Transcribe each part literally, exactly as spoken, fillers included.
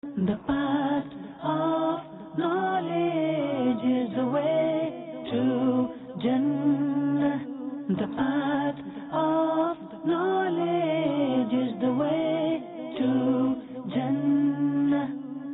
The path of knowledge is the way to Jannah. The path of knowledge is the way to Jannah.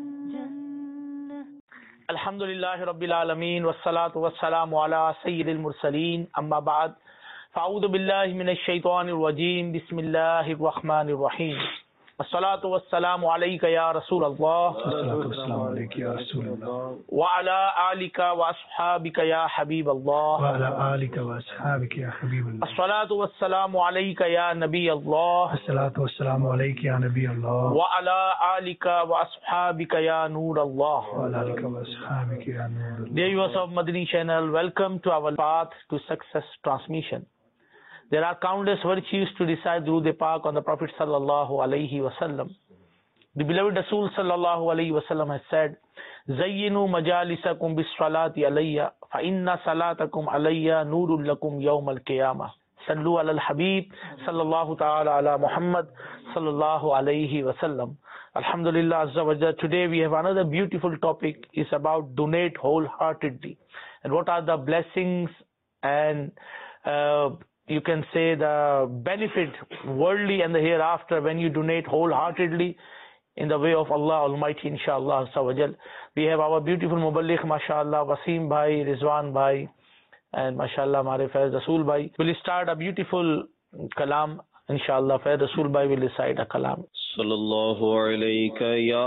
Alhamdulillahi Rabbil Alameen wassalatu wassalamu ala sayyidil mursaleen amma ba'd fa'udhu billahi minash shaitanir rajim bismillahir rahmanir rahim wassalatu wassalamu alayka ya Rasulullah wassalatu wassalamu alayka ya Rasulullah wa ala alika wa ashabika ya Habiballah wa ala alika wa ashabika ya Habiballah assalatu wassalamu alayka ya Nabiyallah assalatu wassalamu alayka ya Nabiyallah wa ala alika wa ashabika ya Nurallah wa ala alika wa ashabika ya Nurallah. Dear viewers of Madani channel, welcome to our Path to Success transmission. There are countless virtues to recite Durood Pak on the Prophet sallallahu alaihi wasallam. The beloved Rasul sallallahu alaihi wasallam has said, "Zayyinu majalisakum bis salati alayya, fa inna salatakum alayya nurul lakum yawm al-qiyamah." Sallu ala al-Habib sallallahu ta'ala ala Muhammad sallallahu alaihi wasallam. Alhamdulillah Azza wa Jalla. Today we have another beautiful topic. It's about donate wholeheartedly, and what are the blessings and uh, you can say the benefit worldly and the hereafter when you donate wholeheartedly in the way of Allah Almighty, inshallah Azza wa Jal. We have our beautiful Muballigh, mashallah, Wasim Bhai, Rizwan Bhai, and mashallah Mare Faiz Rasool Bhai. We'll start a beautiful kalam, inshallah. Faiz Rasool Bhai will recite a kalam. Sallallahu alayka ya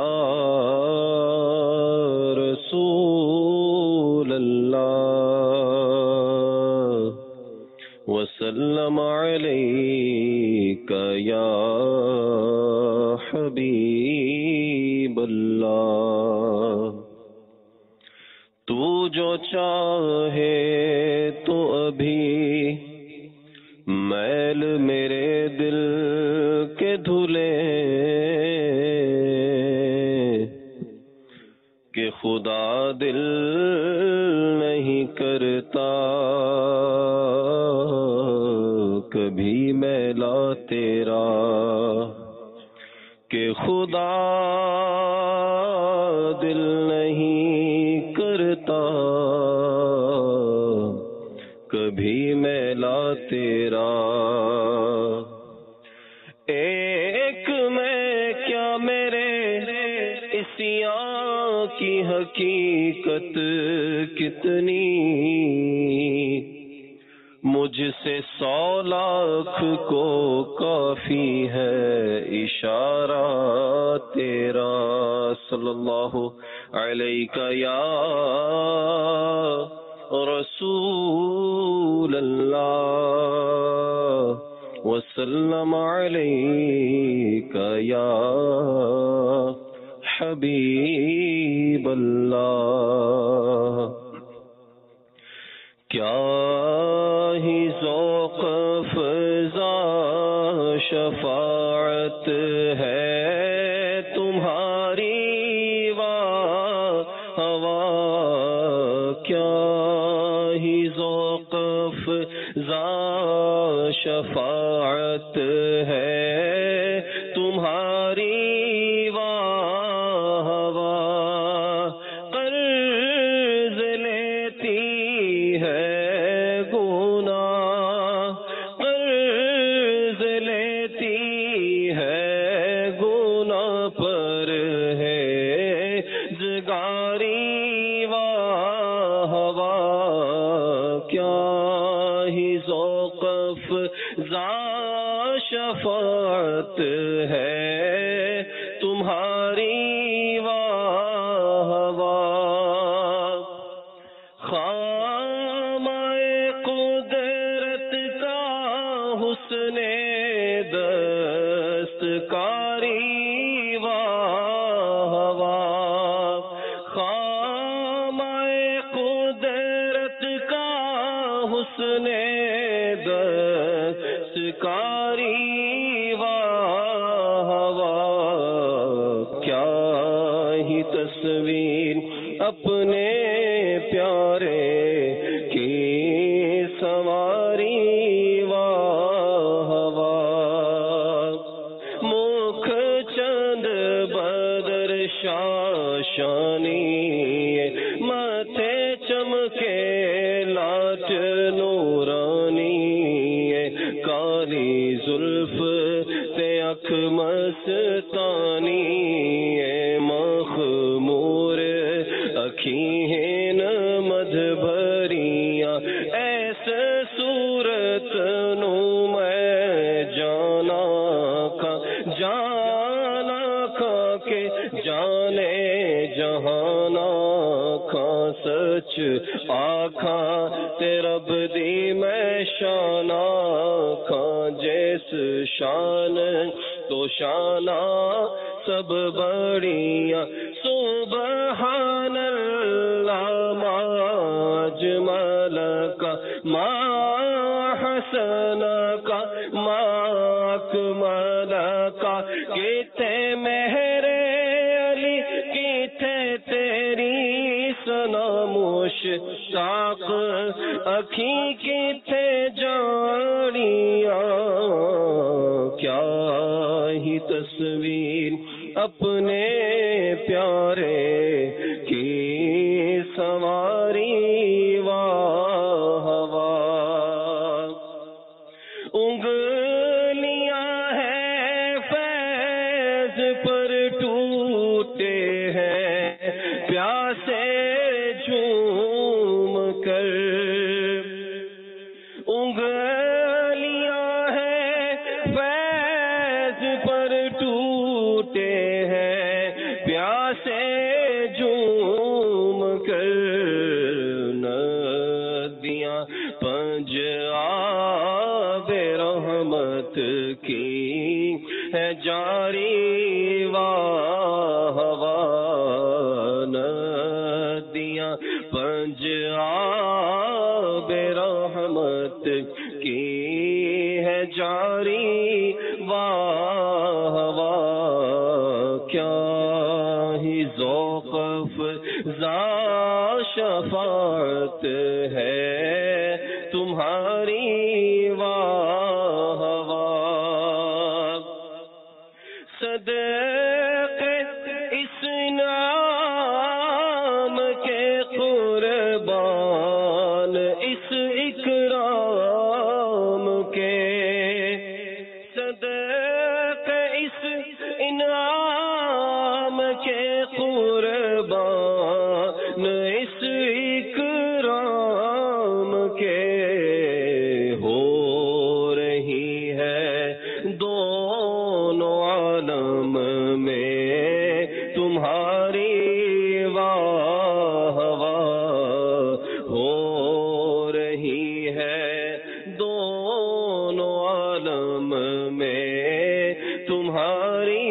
Rasulallah wa sallam alayka ya Habiballah. Tu jo chahe to abhi मैल मेरे दिल के धुले کہ خدا دل نہیں کرتا کبھی میلا تیرا کہ خدا دل نہیں کرتا کبھی میلا تیرا. ایک میں کیا میرے عصیاں کی حقیقت کتنی مجھ سے سو لاکھ کو کافی ہے اشارہ تیرا. صلی اللہ علیہ یا رسول اللہ وسلم علیک یا حبیب اللہ. کیا ہی ذوق فضا شفاعت ہے تمہاری واہ واہ. کیا ہی ذوق فضا شفاعت ہے تمہاری واہ واہ. قرض لیتی ہے گناہ قرض لیتی ہے گناہ پر ہے زگاری واہ واہ. کیا ہی ذوق فضا شفاعت ہے تمہاری واہ واہ. خامۂ قدرت کا حسن دستکاری واہ واہ. خامۂ قدرت کا حسن دستکاری واہ واہ. کیا ہی تصویر اپنے پیارے کی سواری واہ واہ. مکھ چند بدر شاہ راشانی ماتھے چمکے لاٹ نورانی کالی زلف تے اکھ مستانی مخمور اکھیں مدھ بھریاں ایسے صورت نو میں جانا کھا جانا کھا کے جانے جہانا کھا سچ آکھا تے رب دی میں شانا کھا جیس شان تو شانہ سب بڑیاں سبحان اللہ ما اجمل کا ما حسن کا ما اکمل کا کتے مہر علی کتے تیری سنا مشتاق اکھیں کتے جانیاں کیا ہی تصویر اپنے پیارے کی سواری واہ واہ انگلیاں ہیں فیض پر ٹوٹے ہیں پیاسے جھوم کر انگلیاں ہیں فیض پر ٹوٹے ہیں پیاسے جھوم کر ندیاں پنج آب رحمت کی ہے جاری واہ واہ ندیاں پنج آب رحمت کی ہے جاری واہ واہ کیا ہی ذوق افزا شفاعت ہے تمہاری واہ واہ صدقے اس نام کے قربان اس اکرام کے صدقے اس انعام کے قربان اس اکرام کے ہو رہی ہے دونوں عالم میں تمہاری واہ واہ ہو رہی ہے دونوں عالم میں تمہاری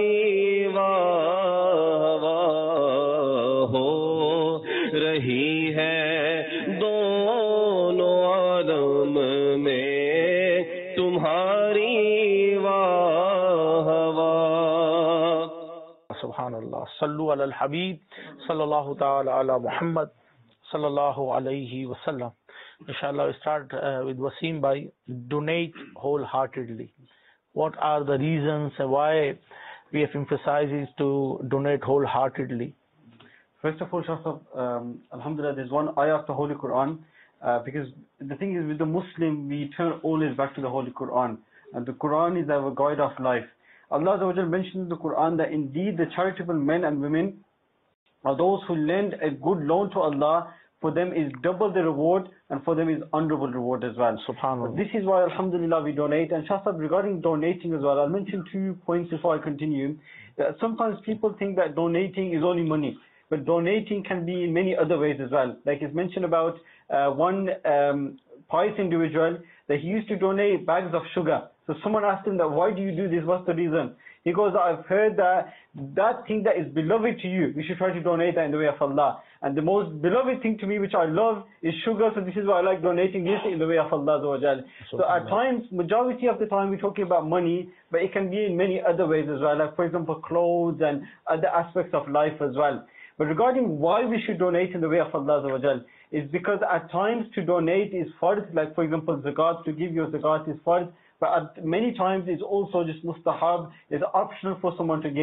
واہ واہ ہو رہی ہے دونوں عالم میں تمہاری واہ واہ سبحان اللہ صلو علی الحبیب صلی اللہ تعالی علی محمد صلی اللہ علیہ وسلم. Inshallah, we start uh, with Wasim bhai. Donate wholeheartedly. What are the reasons and why we have emphasized to donate wholeheartedly? First of all, Shah, um, Alhamdulillah, there's one ayah of the Holy Quran, uh, because the thing is, with the Muslim, we turn always back to the Holy Quran, and the Quran is our guide of life. Allah Azza wa Jal mentioned in the Quran that indeed the charitable men and women are those who lend a good loan to Allah. For them is double the reward, and for them is honorable reward as well. Subhanallah. This is why, Alhamdulillah, we donate. And Shah, regarding donating as well, I'll mention two points before I continue. Uh, sometimes people think that donating is only money, but donating can be in many other ways as well. Like it's mentioned about uh, one um, pious individual that he used to donate bags of sugar. So someone asked him that, why do you do this? What's the reason? He goes, I've heard that that thing that is beloved to you, we should try to donate that in the way of Allah. And the most beloved thing to me, which I love, is sugar. So this is why I like donating this in the way of Allah. So at times, majority of the time, we're talking about money, but it can be in many other ways as well. Like, for example, clothes and other aspects of life as well. But regarding why we should donate in the way of Allah, is because at times to donate is fard. Like, for example, zakat, to give your zakat is fard. But at many times it's also just mustahab, it's optional for someone to give.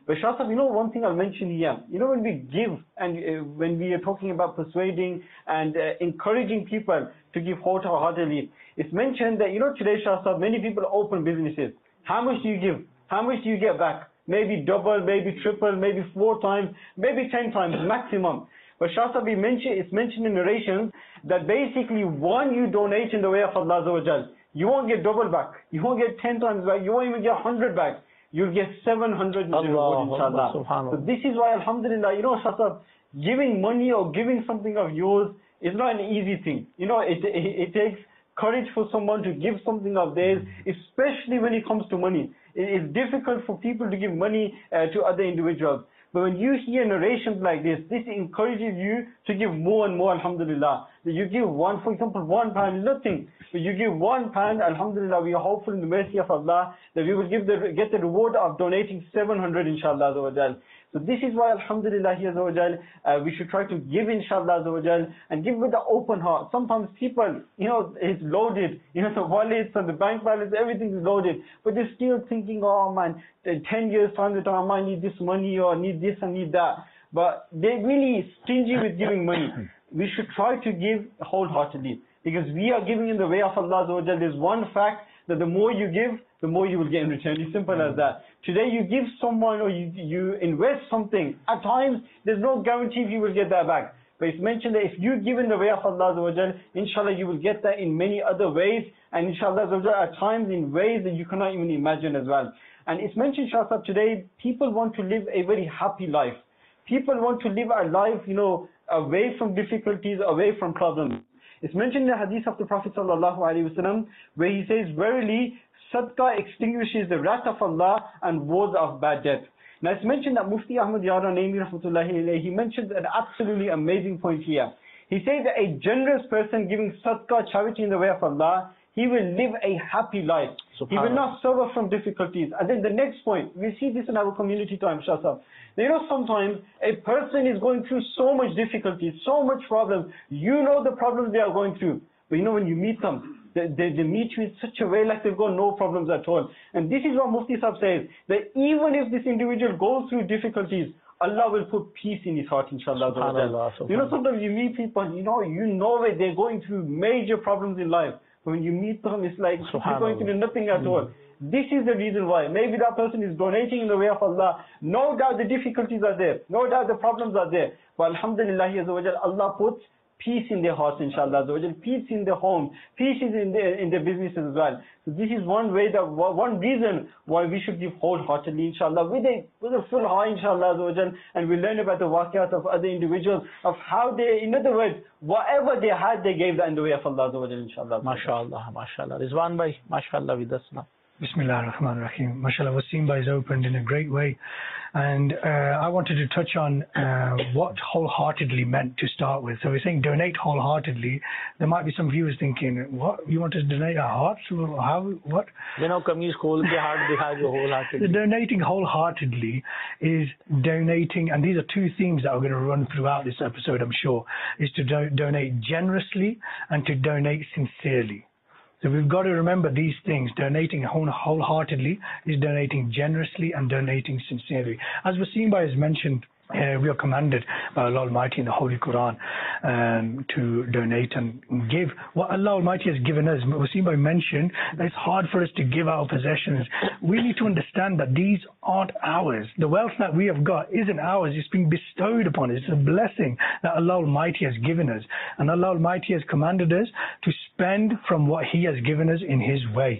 But Shah Sahib, you know, one thing I'll mention here, you know, when we give and uh, when we are talking about persuading and uh, encouraging people to give wholeheartedly, it's mentioned that, you know, today, Shah Sahib, many people open businesses. How much do you give? How much do you get back? Maybe double, maybe triple, maybe four times, maybe ten times maximum. But Shah Sahib, it's mentioned in narrations that basically one you donate in the way of Allah Azza wa Jal, you won't get double back. You won't get ten times back. You won't even get one hundred back. You'll get seven hundred in the reward, inshallah. So this is why, alhamdulillah, you know, Shah Sahib, giving money or giving something of yours is not an easy thing. You know, it, it, it takes courage for someone to give something of theirs, especially when it comes to money. It is difficult for people to give money uh, to other individuals. But when you hear narrations like this, this encourages you to give more and more, alhamdulillah. That you give one, for example, one pound, nothing. But you give one pound, alhamdulillah, we are hopeful in the mercy of Allah that we will give the, get the reward of donating seven hundred, inshallah. So this is why, alhamdulillah, uh, we should try to give, inshallah, and give with the open heart. Sometimes people, you know, it's loaded, you know, the wallets and the bank balance, everything is loaded, but they're still thinking, oh man, ten years time, that I might need this money or need this and need that. But they're really stingy with giving money. We should try to give wholeheartedly, because we are giving in the way of Allah. There's one fact that the more you give, the more you will get in return. It's simple as that. Today you give someone or you, you invest something. At times, there's no guarantee if you will get that back. But it's mentioned that if you give in the way of Allah, inshallah, you will get that in many other ways. And inshallah, at times in ways that you cannot even imagine as well. And it's mentioned, Shah Sahib, today, people want to live a very happy life. People want to live a life, you know, away from difficulties, away from problems. It's mentioned in the hadith of the Prophet sallallahu alaihi wasallam, where he says, verily, sadaqah extinguishes the wrath of Allah and woes of bad death. Now it's mentioned that Mufti Ahmad Yara Naimi rahmatullahi alayhi, he mentioned an absolutely amazing point here. He says that a generous person giving sadaqah, charity in the way of Allah, he will live a happy life. He will not suffer from difficulties. And then the next point, we see this in our community time, Shah Sahib. You know, sometimes a person is going through so much difficulties, so much problems. You know the problems they are going through. But you know, when you meet them, they, they, they meet you in such a way like they've got no problems at all. And this is what Mufti Sahib says, that even if this individual goes through difficulties, Allah will put peace in his heart, inshallah. Subhanallah, subhanallah. You know, sometimes you meet people, you know, you know that they're going through major problems in life. When you meet them, it's like they're going through nothing at all. This is the reason why. Maybe that person is donating in the way of Allah. No doubt the difficulties are there. No doubt the problems are there. But alhamdulillah, Allah puts peace in their hearts, inshallah. Peace in their home. Peace is in their, in their businesses as well. So this is one way, that one reason why we should give wholeheartedly, inshallah, with a, with a full heart, inshallah. And we learn about the waqiyat of other individuals, of how they, in other words, whatever they had, they gave that in the way of Allah, inshallah. MashaAllah, MashaAllah. Rizwan bhai, MashaAllah, with us now. Bismillah ar-Rahman ar-Rahim. MashaAllah, Wasim bhai has opened in a great way. And uh, I wanted to touch on uh, what wholeheartedly meant to start with. So we're saying donate wholeheartedly. There might be some viewers thinking, what? You want to donate our hearts? How? What? You know, kameez khol ke heart dikha jo wholeheartedly. The donating wholeheartedly is donating, and these are two themes that are going to run throughout this episode, I'm sure, is to do donate generously and to donate sincerely. So we've got to remember these things. Donating wholeheartedly is donating generously and donating sincerely. As Wasim bhai has mentioned, uh, we are commanded by Allah Almighty in the Holy Quran um, to donate and give what Allah Almighty has given us. Wasim bhai mentioned that it's hard for us to give our possessions. We need to understand that these aren't ours. The wealth that we have got isn't ours. It's been bestowed upon us. It's a blessing that Allah Almighty has given us. And Allah Almighty has commanded us to spend from what He has given us in His way.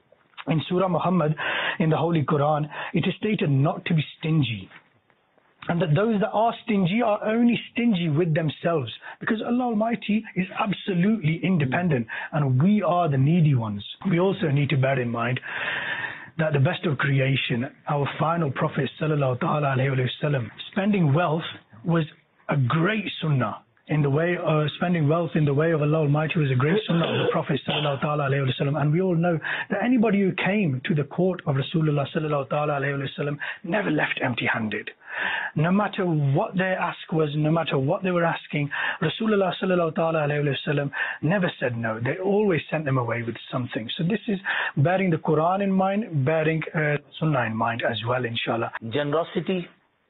In Surah Muhammad, in the Holy Quran, it is stated not to be stingy. And that those that are stingy are only stingy with themselves, because Allah Almighty is absolutely independent and we are the needy ones. We also need to bear in mind that the best of creation, our final Prophet sallallahu ta'ala alayhi wa sallam, spending wealth was a great sunnah. in the way of spending wealth in the way of Allah Almighty was a great sunnah of the Prophet sallallahu ta'ala alayhi wa sallam. And we all know that anybody who came to the court of Rasulullah sallallahu ta'ala alayhi wa sallam never left empty-handed. No matter what their ask was, no matter what they were asking, Rasulullah sallallahu ta'ala alayhi wa sallam never said no. They always sent them away with something. So this is bearing the Quran in mind, bearing uh, Sunnah in mind as well, inshallah. Generosity,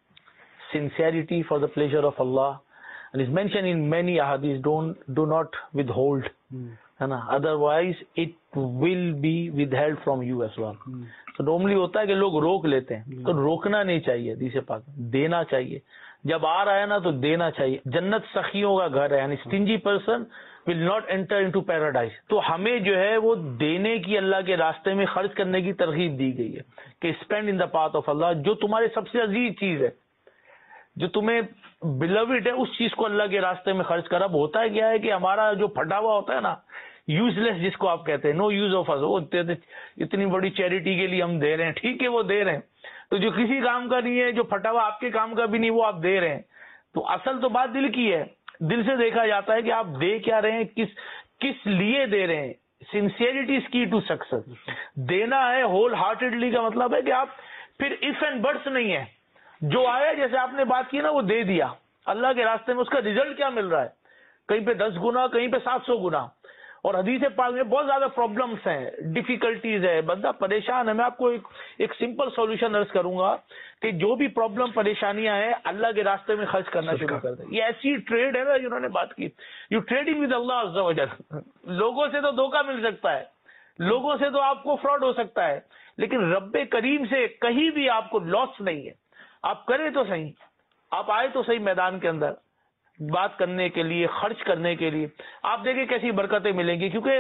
sincerity for the pleasure of Allah, and is mentioned in many ahadith, don't do not withhold, mm. otherwise it will be withheld from you as well. mm. تو normally ہوتا ہے کہ لوگ روک لیتے ہیں, تو روکنا نہیں چاہیے, حدیث پاک دینا چاہیے, جب آ رہا ہے نا تو دینا چاہیے. جنت سخیوں کا گھر ہے, یعنی stingy person will not enter into paradise. تو ہمیں جو ہے وہ دینے کی, اللہ کے راستے میں خرچ کرنے کی ترغیب دی گئی ہے کہ spend in the path of Allah. جو تمہارے سب سے عزیز چیز ہے, جو تمہیں beloved ہے, اس چیز کو اللہ کے راستے میں خرچ کرا. اب ہوتا ہے کیا ہے کہ ہمارا جو پھٹا ہوا ہوتا ہے نا, یوز لیس جس کو آپ کہتے ہیں, نو یوز آف اس, وہ اتنی بڑی چیریٹی کے لیے ہم دے رہے ہیں, ٹھیک ہے وہ دے رہے ہیں, تو جو کسی کام کا نہیں ہے, جو پھٹا ہوا آپ کے کام کا بھی نہیں, وہ آپ دے رہے ہیں. تو اصل تو بات دل کی ہے, دل سے دیکھا جاتا ہے کہ آپ دے کیا رہے ہیں, کس کس لیے دے رہے ہیں. سنسیئرٹی از کی ٹو سکسیس. دینا ہے ہول ہارٹیڈلی کا مطلب ہے کہ آپ پھر اف اینڈ بٹس نہیں ہے, جو آیا جیسے آپ نے بات کی نا وہ دے دیا اللہ کے راستے میں, اس کا ریزلٹ کیا مل رہا ہے, کہیں پہ دس گنا, کہیں پہ سات سو گنا. اور حدیث پاک میں بہت زیادہ پرابلمس ہیں, ڈیفیکلٹیز ہے, بندہ پریشان ہے. میں آپ کو ایک ایک سمپل سولوشن عرض کروں گا کہ جو بھی پرابلم پریشانیاں ہیں, اللہ کے راستے میں خرچ کرنا شروع کر دیں. یہ ایسی ٹریڈ ہے نا جنہوں نے بات کی, یو ٹریڈنگ ود اللہ عز و جل. لوگوں سے تو دھوکہ مل سکتا ہے, لوگوں سے تو آپ کو فراڈ ہو سکتا ہے, لیکن رب کریم سے کہیں بھی آپ کو لاس نہیں ہے. آپ کریں تو صحیح, آپ آئے تو صحیح میدان کے اندر بات کرنے کے لیے, خرچ کرنے کے لیے, آپ دیکھیں کیسی برکتیں ملیں گی. کیونکہ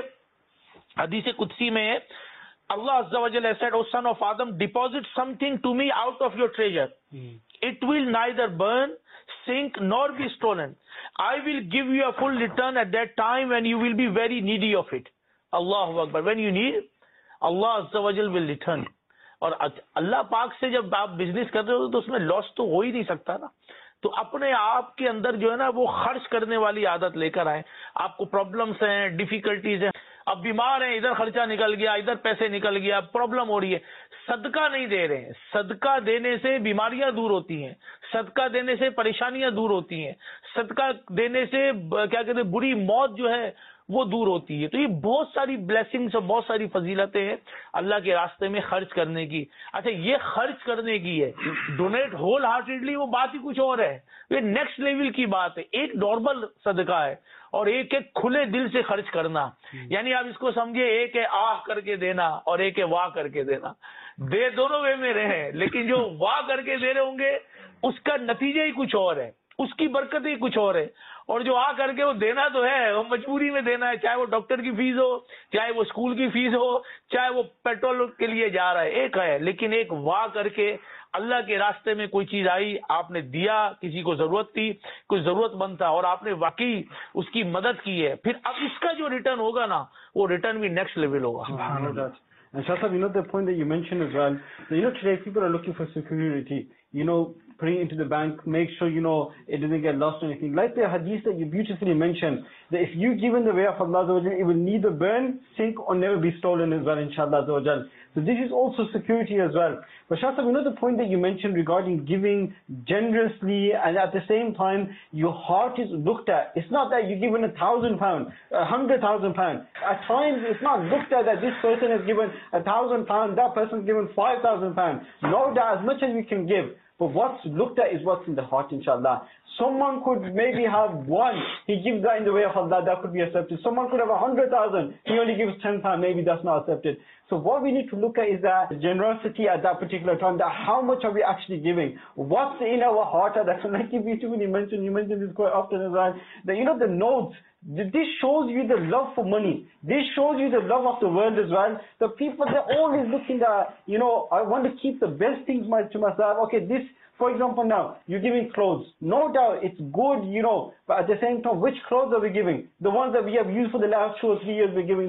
حدیث قدسی میں اللہ عز و جل said, O son of Adam, deposit something to me out of your treasure. Hmm. It will neither burn, sink, nor be stolen. I will give you a full return at that time when you will be very needy of it. Allahu Akbar. When you need, Allah Azza wa Jal will return. اور اللہ پاک سے جب آپ business کر رہے ہو تو اس میں لاس تو ہو ہی نہیں سکتا نا. تو اپنے آپ کے اندر جو ہے نا وہ خرچ کرنے والی عادت لے کر آئیں. آپ کو پرابلمس ہیں, ڈیفیکلٹیز ہیں, اب بیمار ہیں, ادھر خرچہ نکل گیا, ادھر پیسے نکل گیا, پرابلم ہو رہی ہے, صدقہ نہیں دے رہے ہیں. صدقہ دینے سے بیماریاں دور ہوتی ہیں, صدقہ دینے سے پریشانیاں دور ہوتی ہیں, صدقہ دینے سے کیا کہتے ہیں بری موت جو ہے وہ دور ہوتی ہے. تو یہ بہت ساری بلیسنگز اور بہت ساری فضیلتیں ہیں اللہ کے راستے میں خرچ کرنے کی. اچھا یہ خرچ کرنے کی ہے, ڈونیٹ ہول ہارٹیڈلی, وہ بات ہی کچھ اور ہے, یہ نیکسٹ لیول کی بات ہے. ایک نارمل صدقہ ہے اور ایک ایک کھلے دل سے خرچ کرنا. یعنی آپ اس کو سمجھے, ایک ہے آہ کر کے دینا اور ایک ہے واہ کر کے دینا. دے دونوں وے میں رہے, لیکن جو واہ کر کے دے رہے ہوں گے اس کا نتیجہ ہی کچھ اور ہے, اس کی برکت ہی کچھ اور ہے. اور جو آ کر کے وہ دینا تو ہے, وہ مجبوری میں دینا ہے, چاہے وہ ڈاکٹر کی فیس ہو, چاہے وہ اسکول کی فیس ہو, چاہے وہ پیٹرول کے لیے جا رہا ہے, ایک ہے. لیکن ایک واہ کر کے اللہ کے راستے میں کوئی چیز آئی, آپ نے دیا, کسی کو ضرورت تھی, کوئی ضرورت مند تھا اور آپ نے واقعی اس کی مدد کی ہے, پھر اب اس کا جو ریٹرن ہوگا نا وہ ریٹرن بھی نیکسٹ لیول ہوگا. And Shah Sahib, you know the point that you mentioned as well, that, you know, today people are looking for security, you know, putting it into the bank, make sure, you know, it doesn't get lost or anything. Like the hadith that you beautifully mentioned, that if you give in the way of Allah, it will neither burn, sink, or never be stolen as well, inshallah. So this is also security as well. But Shah Sahib, you know the point that you mentioned regarding giving generously, and at the same time, your heart is looked at. It's not that you're given a thousand pounds, a hundred thousand pounds. At times, it's not looked at that this person has given a thousand pounds, that person's given five thousand pounds. No doubt, as much as we can give. But what's looked at is what's in the heart, inshallah. Someone could maybe have one, he gives that in the way of Allah, that could be accepted. Someone could have a hundred thousand, he only gives ten pounds, maybe that's not accepted. So what we need to look at is that generosity at that particular time, that how much are we actually giving? What's in our heart? That like you beautifully mentioned, you mentioned this quite often as well, that you know the notes, this shows you the love for money. This shows you the love of the world as well. The people, they're always looking at, you know, I want to keep the best things to myself. Okay, this, for example, now, you're giving clothes. No doubt, it's good, you know, but at the same time, which clothes are we giving? The ones that we have used for the last two or three years, we're giving that.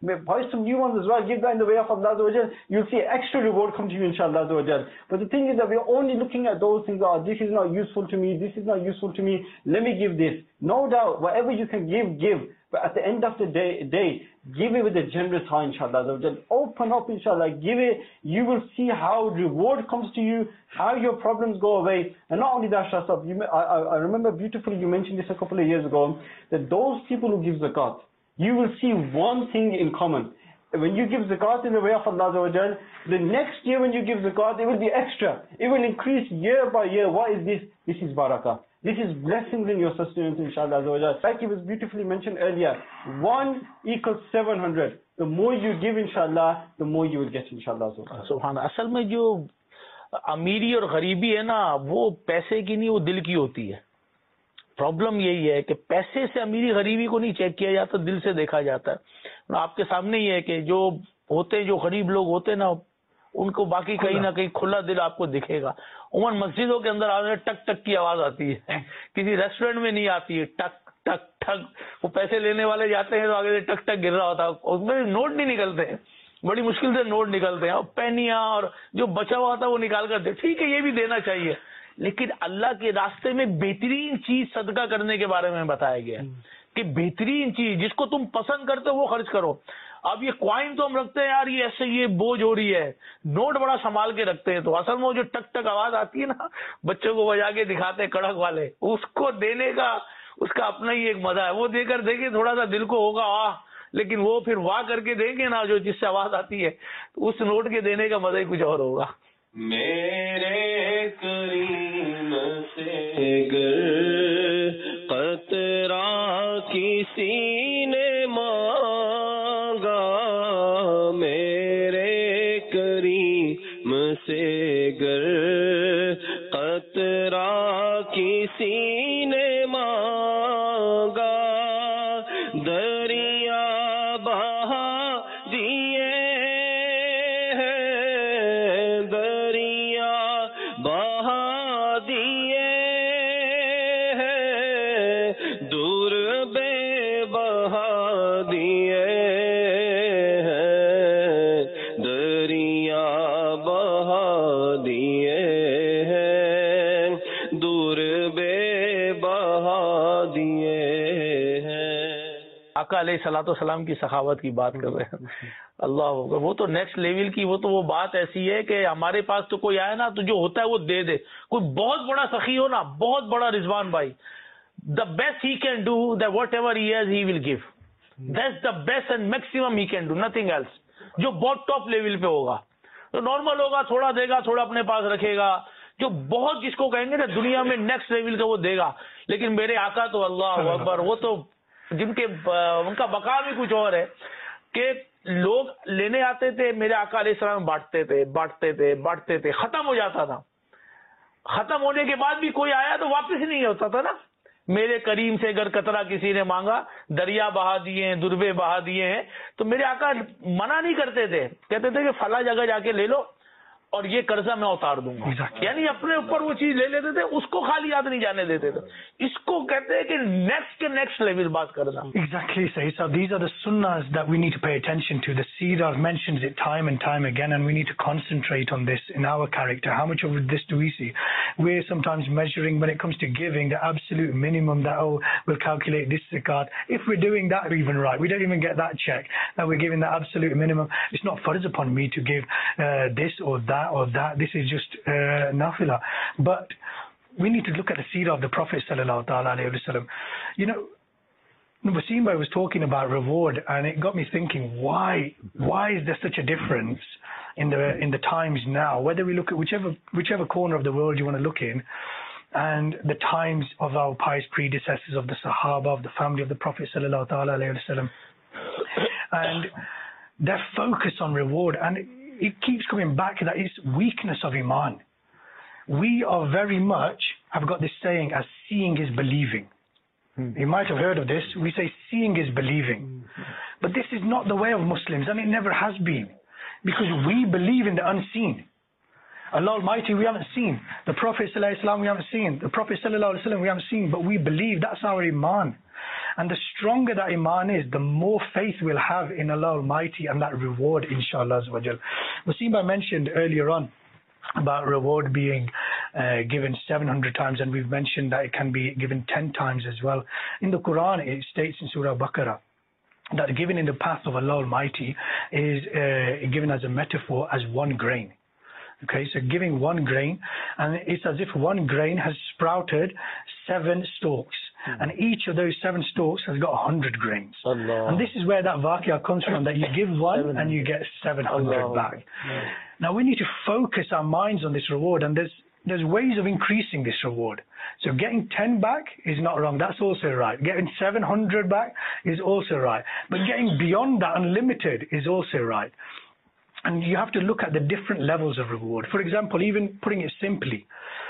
buy some new ones as well, give that in the way of Allah Azza wa Jal, you'll see extra reward come to you inshallah Azza wa Jal. But the thing is that we're only looking at those things, oh, this is not useful to me, this is not useful to me, let me give this. No doubt, whatever you can give, give. But at the end of the day, day give it with a generous heart, inshallah. Just open up, inshallah. Give it. You will see how reward comes to you, how your problems go away. And not only that, Shah Sahib, you, I, I remember beautifully you mentioned this a couple of years ago, that those people who give zakat, you will see one thing in common. When you give zakat in the way of Allah Azza wa Jal, the next year when you give zakat, it will be extra. It will increase year by year. What is this? This is barakah. This is blessings in your sustenance, inshallah. Like it was beautifully mentioned earlier, one equals seven hundred. The more you give, inshallah, the more you will get, inshallah. Subhanallah. असल में जो अमीरी और गरीबी है ना, वो पैसे की नहीं, वो दिल की होती है. प्रॉब्लम यही है कि पैसे से अमीरी गरीबी को नहीं चेक किया जाता, दिल से देखा जाता है. आपके सामने ही है कि जो होते हैं, जो गरीब लोग होते हैं ना, उनको बाकी कहीं ना कहीं खुला दिल आपको दिखेगा. उमन मस्जिदों के अंदर आने टक टक की आवाज आती है, किसी रेस्टोरेंट में नहीं आती है. टक टक टक, वो पैसे लेने वाले जाते हैं तो आगे से टक टक गिर रहा होता है, उसमें नोट नहीं निकलते हैं, बड़ी मुश्किल से नोट निकलते हैं. और पेनियां और जो बचा हुआ था वो निकाल कर दे. ठीक है, ये भी देना चाहिए, लेकिन अल्लाह के रास्ते में बेहतरीन चीज सदका करने के बारे में बताया गया है कि बेहतरीन चीज जिसको तुम पसंद करते हो वो खर्च करो. अब ये क्वाइन तो हम रखते हैं यार, ये ऐसे ये बोझ हो रही है, नोट बड़ा संभाल के रखते हैं, तो असल में वो जो टक टक आवाज आती है ना, बच्चों को बजा के दिखाते हैं कड़क वाले, उसको देने का उसका अपना ही एक मजा है. वो देकर देखे थोड़ा सा दिल को होगा वाह, लेकिन वो फिर वाह करके देंगे ना जो जिससे आवाज आती है, तो उस नोट के देने का मजा ही कुछ और होगा. मेरे करीम से गर कतरा किसी ने मांगा, मेरे करीम से गर कतरा किसी ने मांगा, दरिया बहा दिए हैं, दरिया बहा दिए हैं, दूर बे बहा दिए हैं, दरिया बहा दिए हैं, दूर बे बहा दिए हैं. आका अलैहिस्सलातु वस्सलाम की सखावत की बात कर रहे हैं. अल्लाह अकबर. वो तो नेक्स्ट लेवल की, वो तो वो बात ऐसी है कि हमारे पास तो कोई आए ना तो जो होता है वो दे दे. कोई बहुत बड़ा सखी हो ना, बहुत बड़ा रिजवान भाई, the best he can do that whatever he has he will give. That's the best and maximum he can do, nothing else. जो बहुत टॉप लेवल पे होगा, तो नॉर्मल होगा, थोड़ा देगा, थोड़ा अपने पास रखेगा. जो बहुत जिसको कहेंगे ना दुनिया में नेक्स्ट लेवल का, वो देगा. लेकिन मेरे आका तो अल्लाह अकबर, वो तो जिनके उनका बका भी कुछ और है कि लोग लेने आते थे, मेरे आका अलैहिस्सलाम बांटते थे बांटते थे बांटते थे, खत्म हो जाता था. खत्म होने के बाद भी कोई आया तो वापस ही नहीं होता था ना. मेरे करीम से अगर कतरा किसी ने मांगा, दरिया बहा दिए हैं, दुर्बे बहा दिए हैं. तो मेरे आका मना नहीं करते थे, कहते थे कि फला जगह जाके ले लो और ये कर्जा मैं उतार दूंगा. exactly. यानी अपने ऊपर वो चीज ले लेते थे, उसको खाली याद नहीं जाने देते थे. इसको कहते हैं कि नेक्स्ट के नेक्स्ट लेवल बात करना. Exactly, so, so these are the sunnahs that we need to pay attention to. The Seerah mentions it time and time again, and we need to concentrate on this in our character. How much of this do we see? We're sometimes measuring when it comes to giving the absolute minimum that, oh, we'll calculate this zakat. If we're doing that even right, we don't even get that check, that we're giving the absolute minimum. It's not farz upon me to give uh, this or that or that. This is just uh, nafila. But we need to look at the seerah of the Prophet sallallahu alaihi wasallam. You know, Wasim Bhai was talking about reward, and it got me thinking, why why is there such a difference in the in the times now, whether we look at whichever whichever corner of the world you want to look in, and the times of our pious predecessors, of the Sahaba, of the family of the Prophet sallallahu alaihi wasallam, and their focus on reward. And it keeps coming back that it's weakness of Iman. We are very much, I've got this saying, as seeing is believing. Hmm. You might have heard of this. We say seeing is believing. Hmm. But this is not the way of Muslims, and it never has been. Because we believe in the unseen. Allah Almighty we haven't seen. The Prophet ﷺ we haven't seen. The Prophet ﷺ we haven't seen. But we believe, that's our Iman. And the stronger that iman is, the more faith we'll have in Allah Almighty and that reward, inshallah. Wasim mentioned earlier on about reward being uh, given seven hundred times, and we've mentioned that it can be given ten times as well. In the Quran, it states in Surah Baqarah that giving in the path of Allah Almighty is uh, given as a metaphor as one grain. Okay, so giving one grain, and it's as if one grain has sprouted seven stalks, mm-hmm. and each of those seven stalks has got a hundred grains. Allah. And this is where that vakia comes from, that you give one seven. And you get seven hundred Allah. Back. Yeah. Now we need to focus our minds on this reward, and there's there's ways of increasing this reward. So getting ten back is not wrong, that's also right. Getting seven hundred back is also right. But getting beyond that, unlimited, is also right. And you have to look at the different levels of reward. For example, even putting it simply,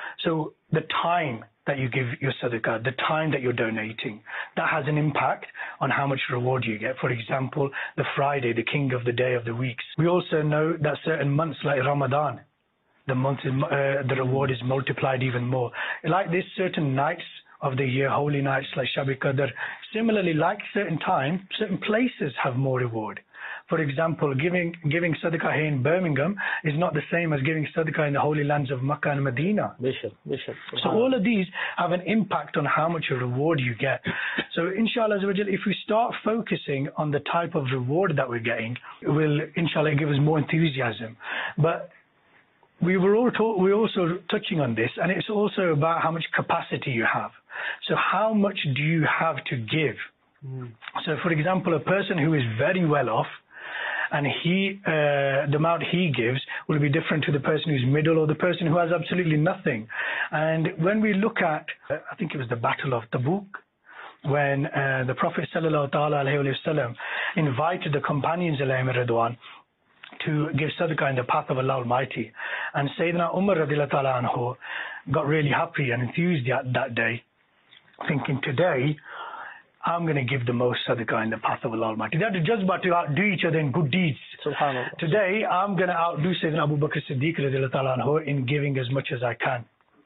so the time that you give your sadaqah, the time that you're donating, that has an impact on how much reward you get. For example, the Friday, the king of the day of the weeks. We also know that certain months like Ramadan, the month is, uh, the reward is multiplied even more. Like there's certain nights of the year, holy nights like Shab-e Qadr. Similarly, like certain time, certain places have more reward. For example, giving giving sadaqah here in Birmingham is not the same as giving sadaqah in the holy lands of Makkah and Medina. Bishop, Bishop. So all of these have an impact on how much reward you get. So inshallah, if we start focusing on the type of reward that we're getting, it will inshallah give us more enthusiasm. But we were all talk, we're also touching on this, and it's also about how much capacity you have. So how much do you have to give? Mm. So for example, a person who is very well off, and he, uh, the amount he gives will be different to the person who's middle or the person who has absolutely nothing. And when we look at, uh, I think it was the Battle of Tabuk, when uh, the Prophet sallallahu alaihi wasallam invited the companions alayhim ridwan to give sadaqah in the path of Allah Almighty, and Sayyidina Umar radiallahu ta'ala anhu got really happy and enthused that, that day, thinking today I'm going to give the most sadaqah in the path of Allah Almighty. They had to just about to outdo each other in good deeds. Subhanallah. Today, I'm going to outdo Sayyidina Abu Bakr Siddiq radiallahu ta'ala anhu in giving as much as I can.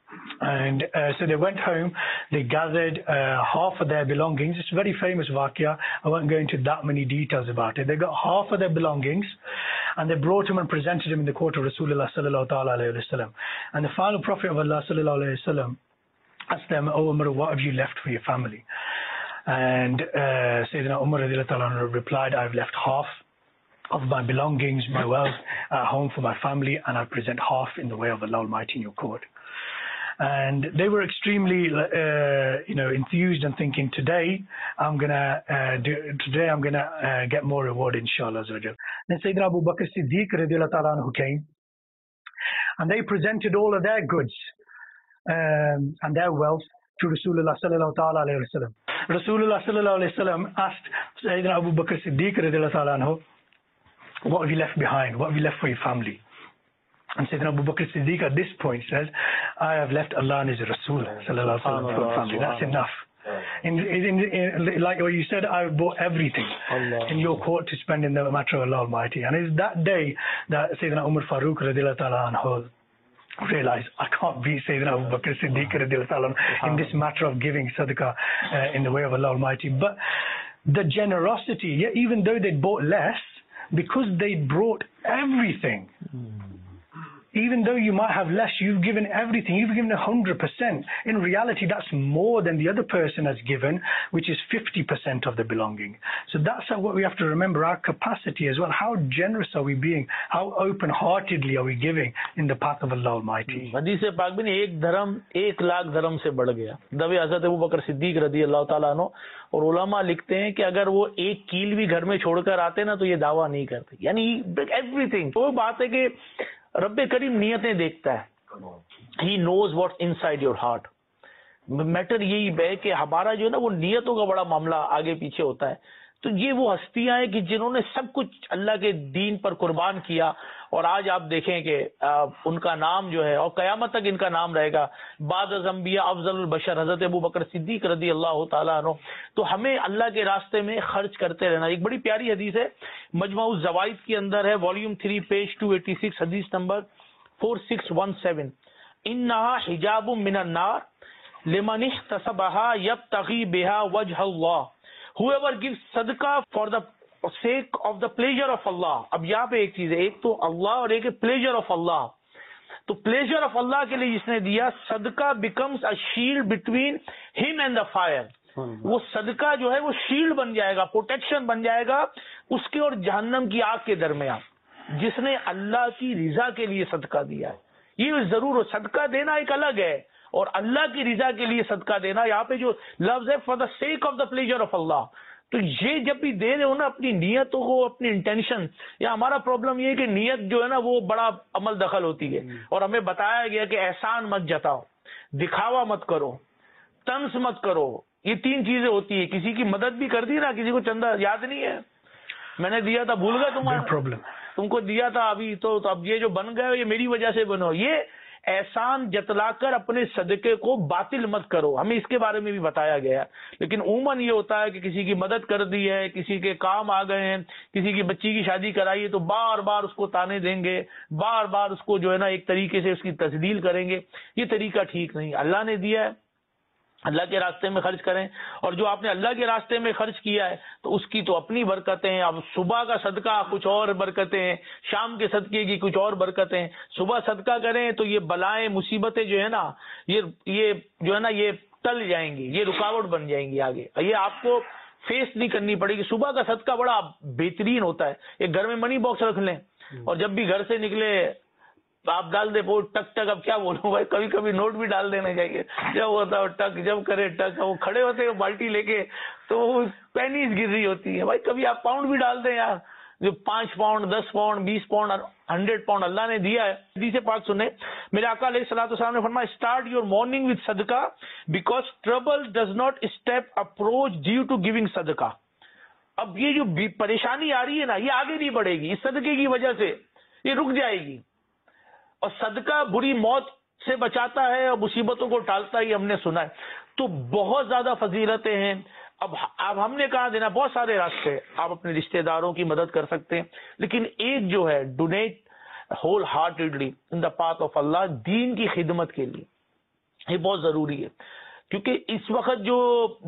And uh, so they went home, they gathered uh, half of their belongings. It's a very famous waqia. I won't go into that many details about it. They got half of their belongings, and they brought him and presented him in the court of Rasulullah sallallahu ta'ala alayhi wa sallam. And the final Prophet of Allah sallallahu alayhi wa sallam asked them, "Oh Umar, what have you left for your family?" And uh, Sayyidina Umar replied, "I've left half of my belongings, my wealth at home for my family, and I present half in the way of Allah Almighty in your court." And they were extremely, uh, you know, enthused and thinking, today I'm gonna uh, do, today I'm gonna uh, get more reward, inshallah. Then Sayyidina Abu Bakr Siddiq radiallahu ta'ala anhu came, and they presented all of their goods um, and their wealth to Rasulullah sallallahu ta'ala alayhi wa sallam. Rasulullah sallallahu alayhi wa sallam asked Sayyidina Abu Bakr Siddiq radiallahu ta'ala anhu, what have you left behind? What have you left for your family? And Sayyidina Abu Bakr Siddiq at this point says, I have left Allah and His Rasul sallallahu alayhi wa sallam for family. That's enough. In, in, in, like what you said, I bought everything Allah. In your court to spend in the matter of Allah Almighty. And it's that day that Sayyidina Umar Farooq radiallahu ta'ala anhu realized, I can't be Sayyidina Abu Bakr Siddiq radiallahu ta'ala in this matter of giving sadaqah uh, in the way of Allah Almighty. But the generosity, yeah, even though they bought less, because they brought everything, mm. even though you might have less, you've given everything, you've given one hundred percent. In reality, that's more than the other person has given, which is fifty percent of the belonging. So that's what we have to remember, our capacity as well. How generous are we being? How open-heartedly are we giving in the path of Allah Almighty? हदीस पाक में एक धर्म एक लाख धर्म से बढ़ गया, दवे हज़रत अबू बकर सिद्दीक रदी अल्लाह ताला अन्हु। और उलमा लिखते हैं कि अगर वो एक कील भी घर में छोड़कर आते ना तो ये दावा नहीं करते, यानी एवरीथिंग। वो बात है कि रब्बे करीम नियतें देखता है, he knows what's inside your heart. Matter यही है कि हमारा जो है ना वो नियतों का बड़ा मामला आगे पीछे होता है। तो ये वो हस्तियां हैं कि जिन्होंने सब कुछ अल्लाह के दीन पर कुर्बान किया, और आज आप देखें कि उनका नाम जो है और कयामत तक इनका नाम रहेगा, बाद अज़-अंबिया अफ़ज़लुल बशर हज़रत अबू बकर सिद्दीक रदी अल्लाह ताला अन्हु। तो हमें अल्लाह के रास्ते में खर्च करते रहना। एक बड़ी प्यारी हदीस है, मजमुअ ज़वाइद के अंदर है, volume three page two eighty six, हदीस number four six one seven. इन्नहा हिजाबुम मिनन नार लिमन इहतसबहा यब्तगी बिहा वजह अल्लाह whoever gives صدقہ for the sake of the pleasure of Allah. اب یہاں پہ ایک چیز ہے, ایک تو اللہ اور ایک ہے pleasure of Allah. تو pleasure of Allah کے لیے جس نے دیا, صدقہ becomes a shield between him and the fire. وہ صدقہ جو ہے وہ شیلڈ بن جائے گا, پروٹیکشن بن جائے گا اس کے اور جہنم کی آگ کے درمیان, جس نے اللہ کی رضا کے لیے صدقہ دیا ہے. یہ ضرور صدقہ دینا ایک الگ ہے, اور اللہ کی رضا کے لیے صدقہ دینا, یہاں پہ جو لفظ ہے for the sake of the pleasure of Allah, تو یہ جب بھی دے رہے ہو نا اپنی نیتوں کو, اپنی انٹینشن, یا ہمارا پرابلم یہ ہے کہ نیت جو ہے نا وہ بڑا عمل دخل ہوتی ہے, اور ہمیں بتایا گیا کہ احسان مت جتاؤ, دکھاوا مت کرو, طنز مت کرو, یہ تین چیزیں ہوتی ہے. کسی کی مدد بھی کر دی نا, کسی کو چندہ یاد نہیں ہے, میں نے دیا تھا بھول گیا, تمہارا تم کو دیا تھا ابھی تو, تو اب یہ جو بن گئے یہ میری وجہ سے بنو, یہ احسان جتلا کر اپنے صدقے کو باطل مت کرو. ہمیں اس کے بارے میں بھی بتایا گیا, لیکن عموماً یہ ہوتا ہے کہ کسی کی مدد کر دی ہے, کسی کے کام آ گئے ہیں, کسی کی بچی کی شادی کرائی ہے, تو بار بار اس کو تانے دیں گے, بار بار اس کو جو ہے نا ایک طریقے سے اس کی تذلیل کریں گے. یہ طریقہ ٹھیک نہیں. اللہ نے دیا ہے, اللہ کے راستے میں خرچ کریں, اور جو آپ نے اللہ کے راستے میں خرچ کیا ہے تو اس کی تو اپنی برکتیں ہیں. اب صبح کا صدقہ کچھ اور برکتیں ہیں, شام کے صدقے کی کچھ اور برکتیں ہیں. صبح صدقہ کریں تو یہ بلائیں مصیبتیں جو ہے نا یہ یہ جو ہے نا یہ ٹل جائیں گی, یہ رکاوٹ بن جائیں گی آگے, یہ آپ کو فیس نہیں کرنی پڑے گی. صبح کا صدقہ بڑا بہترین ہوتا ہے. ایک گھر میں منی باکس رکھ لیں, اور جب بھی گھر سے نکلے آپ ڈال دے وہ ٹک ٹک. اب کیا بولوں بھائی, کبھی کبھی نوٹ بھی ڈال دینا چاہیے. جب ہوتا ہے ٹک, جب کرے ٹک, وہ کھڑے ہوتے ہیں بالٹی لے کے تو وہ پینیز گر رہی ہوتی ہے. بھائی کبھی آپ پاؤنڈ بھی ڈال دیں یار, جو پانچ پاؤنڈ, دس پاؤنڈ, بیس پاؤنڈ, ہنڈریڈ پاؤنڈ اللہ نے دیا ہے. حدیث پاک سنیں, میرے آقا علیہ الصلوۃ والسلام نے فرمایا, اسٹارٹ یور مارننگ وتھ صدقہ because trouble does not step approach due to giving صدقہ. اب یہ جو پریشانی آ رہی ہے نا, یہ آگے نہیں بڑھے گی, اس صدقے کی وجہ سے یہ رک جائے گی. اور صدقہ بری موت سے بچاتا ہے اور مصیبتوں کو ٹالتا ہے, ہم نے سنا ہے. تو بہت زیادہ فضیلتیں ہیں. اب اب ہم نے کہا دینا, بہت سارے راستے, آپ اپنے رشتہ داروں کی مدد کر سکتے ہیں, لیکن ایک جو ہے donate wholeheartedly in the path of Allah, دین کی خدمت کے لیے, یہ بہت ضروری ہے. کیونکہ اس وقت جو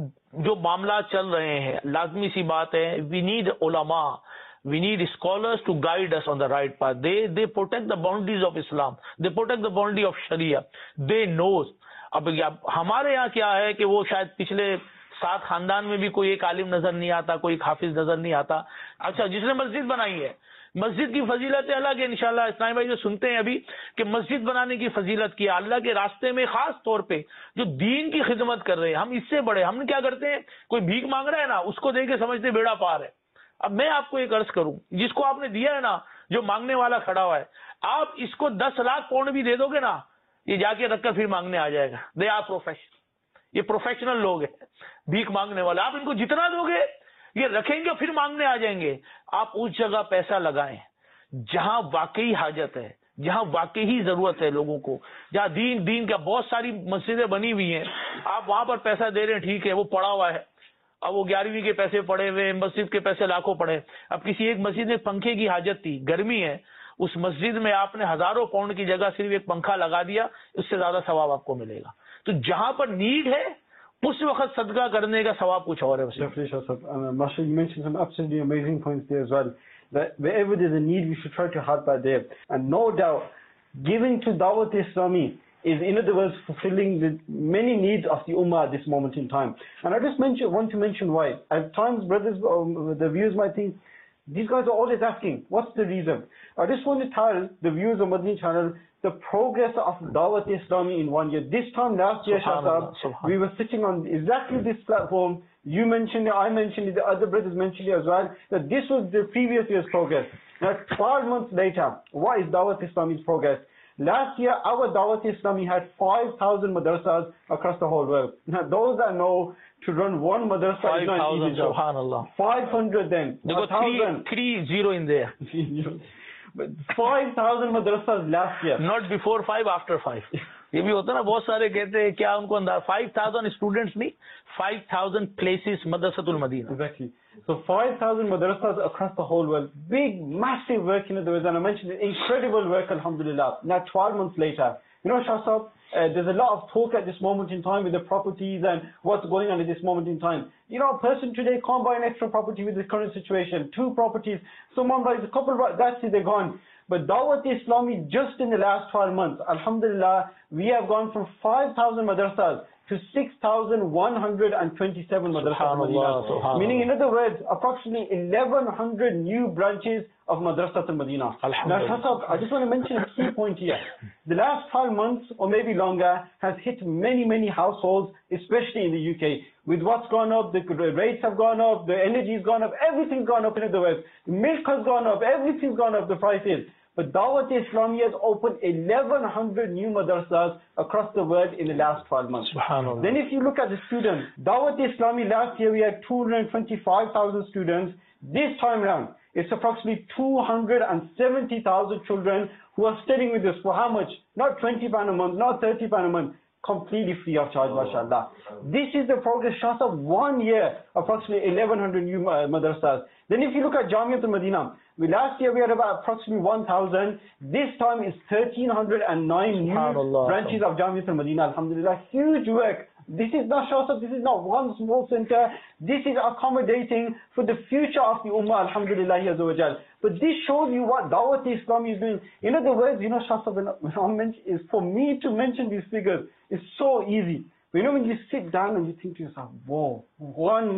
جو معاملات چل رہے ہیں, لازمی سی بات ہے, وی نیڈ علماء, we need scholars to guide us on the right path. They they protect the boundaries of Islam. They protect the boundary of Sharia. They know. اب ہمارے یہاں کیا ہے کہ وہ شاید پچھلے سات خاندان میں بھی کوئی ایک عالم نظر نہیں آتا, کوئی حافظ نظر نہیں آتا. اچھا, جس نے مسجد بنائی ہے, مسجد کی فضیلت الگ ہے. انشاءاللہ اسلام بھائی جو سنتے ہیں ابھی کہ مسجد بنانے کی فضیلت کیا, اللہ کے راستے میں خاص طور پہ جو دین کی خدمت کر رہے ہیں, ہم اس سے بڑے, ہم کیا کرتے ہیں, کوئی بھیک مانگ رہا ہے نا, اس کو دے کے سمجھتے بیڑا پار ہے. اب میں آپ کو ایک عرض کروں, جس کو آپ نے دیا ہے نا, جو مانگنے والا کھڑا ہوا ہے, آپ اس کو دس لاکھ پاؤنڈ بھی دے دو گے نا, یہ جا کے رکھ کر پھر مانگنے آ جائے گا. دے آر پروفیشنل, یہ پروفیشنل لوگ ہیں, بھیک مانگنے والے. آپ ان کو جتنا دو گے یہ رکھیں گے, پھر مانگنے آ جائیں گے. آپ اس جگہ پیسہ لگائیں جہاں واقعی حاجت ہے, جہاں واقعی ضرورت ہے لوگوں کو, جہاں دین دین کا بہت ساری مسجدیں بنی ہوئی ہیں, آپ وہاں پر پیسہ دے رہے ہیں, ٹھیک ہے, وہ پڑا ہوا ہے. اب وہ گیارہویں کے پیسے پڑے ہوئے, مسجد کے پیسے لاکھوں پڑے. اب کسی ایک مسجد میں پنکھے کی حاجت تھی, گرمی ہے, اس مسجد میں آپ نے ہزاروں پاؤنڈ کی جگہ صرف ایک پنکھا لگا دیا, اس سے زیادہ ثواب آپ کو ملے گا. تو جہاں پر نیڈ ہے اس وقت صدقہ کرنے کا ثواب کچھ اور ہے. Masha, you mentioned some absolutely amazing points there as well. That wherever there's a need, we should try to help out there. And no doubt, giving to Dawat Islami is, in other words, fulfilling the many needs of the Ummah at this moment in time. And I just mention, want to mention why. At times, brothers, um, the viewers might think, these guys are always asking, what's the reason? I just want to tell the viewers of Madani channel the progress of Dawat Islami in one year. This time last year, Shah we were sitting on exactly this platform. You mentioned it, I mentioned it, the other brothers mentioned it as well, that this was the previous year's progress. Now, twelve months later, what is Dawat Islami's progress? Last year, our Dawat Islami had five thousand madrasas across the whole world. Now, those that know to run one madrasa is not an easy job. Subhanallah. five hundred then. They got three, three zero in there. But five thousand madrasas last year. Not before five, after five. یہ بھی ہوتا ہے نا, بہت سارے کہتے ہیں کیا ان کو انداز, five thousand اسٹوڈنٹس نہیں, five thousand places Madrasatul Madina. Exactly. So five thousand madrasas across the whole world. Big, massive work in other words. And I mentioned it, incredible work, alhamdulillah. Now twelve months later, You know, Shah Sahib, uh, there's a lot of talk at this moment in time with the properties and what's going on at this moment in time. You know, a person today can't buy an extra property with the current situation. Two properties, someone buys a couple, that's it, they're gone. But Dawat Islami, just in the last twelve months, alhamdulillah, we have gone from five thousand madrasas to six thousand one hundred twenty-seven madrasas. Meaning, in other words, approximately eleven hundred new branches of Madrasat al-Madinah. Now, Shah, I just want to mention a key point here. The last twelve months, or maybe longer, has hit many, many households, especially in the U K. With what's gone up, the rates have gone up, the energy's gone up, everything's gone up, in other words. The milk has gone up, everything's gone up, the prices. But Dawat Islami has opened eleven hundred new madrasas across the world in the last twelve months. Then if you look at the students, Dawat Islami last year we had two hundred twenty-five thousand students. This time around, it's approximately two hundred seventy thousand children who are studying with us for how much? Not twenty pounds a month, not thirty pounds a month. Completely free of charge, mashallah. This is the progress, Shah Sahib, one year, approximately eleven hundred new uh, madrasas. Then if you look at Jamiat al-Madinah, we, last year we had about approximately one thousand. This time is one thousand three hundred nine new branches of Jamiat al-Madinah. Alhamdulillah, huge work. This is not Shah Sahib, this is not one small center. This is accommodating for the future of the Ummah, alhamdulillah, azza wa jal. But this shows you what Dawat Islami is doing. In other words, you know, Shah Sahib, when I mention, is for me to mention these figures, it's so easy. But you know, when you sit down and you think to yourself, whoa, one,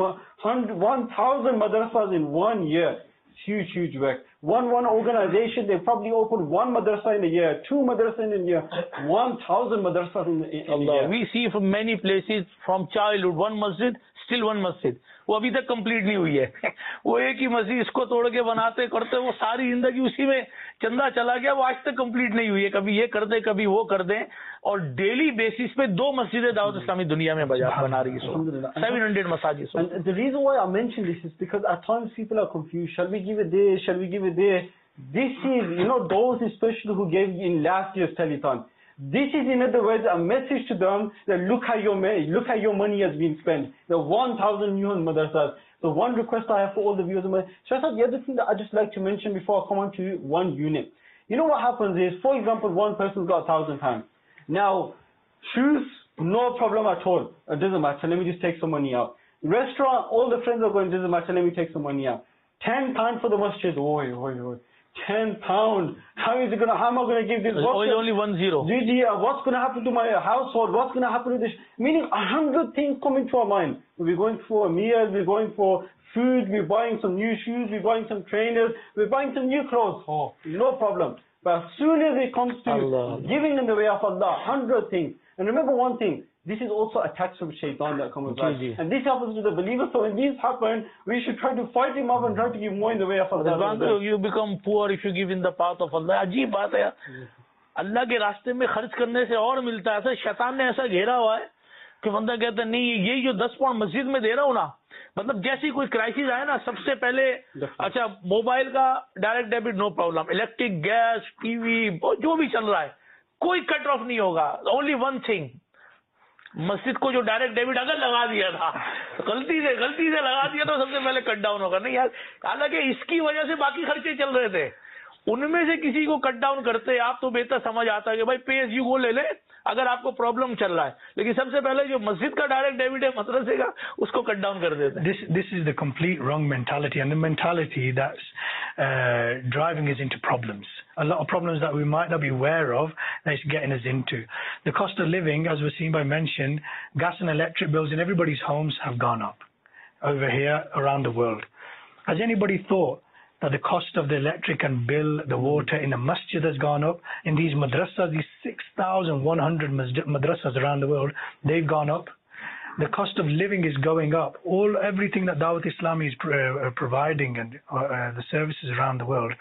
one thousand madrasas in one year. Huge, huge work. One, one organization, they probably open one madrasa in a year, two madrasas in a year, one thousand madrasas in, in, in Allah. a year. We see from many places, from childhood, one masjid, still one masjid. वो अभी तक complete नहीं हुई है वो एक ही मस्जिद इसको तोड़ के बनाते करते वो सारी जिंदगी उसी में चंदा चला गया वो आज तक कंप्लीट नहीं हुई है कभी ये कर दे कभी वो कर दें और डेली बेसिस पे दो मस्जिदें दावत इस्लामी दुनिया में बना रही है seven hundred Masajid. And the reason why I mention this is because at times people are confused. Shall we give it there? Shall we give it there? This is, you know, those especially who gave in last year's telethon. This is, in other words, a message to them that look how your money, look how your money has been spent. The one thousand new madrasas. So one request I have for all the viewers, Shahzad, the other thing that I just like to mention before I come on to one unit. You know what happens is, for example, one person's got a thousand pounds. Now, shoes, no problem at all. It doesn't matter. Let me just take some money out. Restaurant, all the friends are going. Doesn't matter. Let me take some money out. Ten pounds for the masjid. Oi, oi, oi. Ten pounds. How is it gonna? How am I gonna give this? Only, only one zero. What's gonna happen to my household? What's gonna happen to this? Meaning, a hundred things come into our mind. We're going for a meal. We're going for food. We're buying some new shoes. We're buying some trainers. We're buying some new clothes. Oh, no problem. But as soon as it comes to Allah. Giving in the way of Allah, hundred things. And remember one thing. This is also attacks from shaitan that comes back. And this happens to the believers. So when these happen, we should try to fight him up and try to give more in the way of Allah. You become poor if you give in the path of Allah. अजीब बात है अल्लाह के रास्ते में खर्च करने से और मिलता है. शैतान ने ऐसा घेरा हुआ है कि बंदा कहता है नहीं ये जो दस पाउंड मस्जिद में दे रहा हूँ ना मतलब जैसी कोई क्राइसिस आए ना सबसे पहले अच्छा मोबाइल का direct debit no problem electric gas TV जो भी चल रहा है कोई कट ऑफ नहीं होगा. ओनली वन थिंग मस्जिद को जो डायरेक्ट डेबिट अगर लगा दिया था गलती से गलती से लगा दिया तो सबसे पहले कट डाउन होगा. नहीं यार हालांकि इसकी वजह से बाकी खर्चे चल रहे थे उनमें से किसी को कट डाउन करते आप तो बेहतर समझ आता है कि भाई पे एज यू गो ले ले अगर आपको प्रॉब्लम चल रहा है लेकिन सबसे पहले जो मस्जिद का डायरेक्ट डेबिट है मदरसे का उसको कट डाउन कर देते हैं. This this is the complete wrong mentality and the mentality that's uh, driving us into problems. A lot of problems that we might not be aware of that it's getting us into. The cost of living, as was seen by mention, gas and electric bills in everybody's homes have gone up over here around the world. Has anybody thought that the cost of the electric and bill, the water in the masjid has gone up? In these madrasas, these six thousand one hundred madrasas around the world, they've gone up. The cost of living is going up. All everything that Dawat Islami is uh, providing and uh, the services around the world.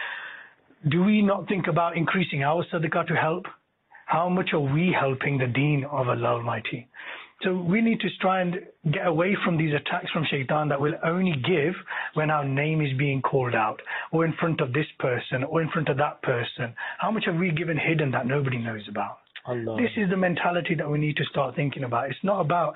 Do we not think about increasing our sadaqah to help? How much are we helping the deen of Allah Almighty? So we need to try and get away from these attacks from shaitan that will only give when our name is being called out, or in front of this person, or in front of that person. How much have we given hidden that nobody knows about? Allah. This is the mentality that we need to start thinking about. It's not about,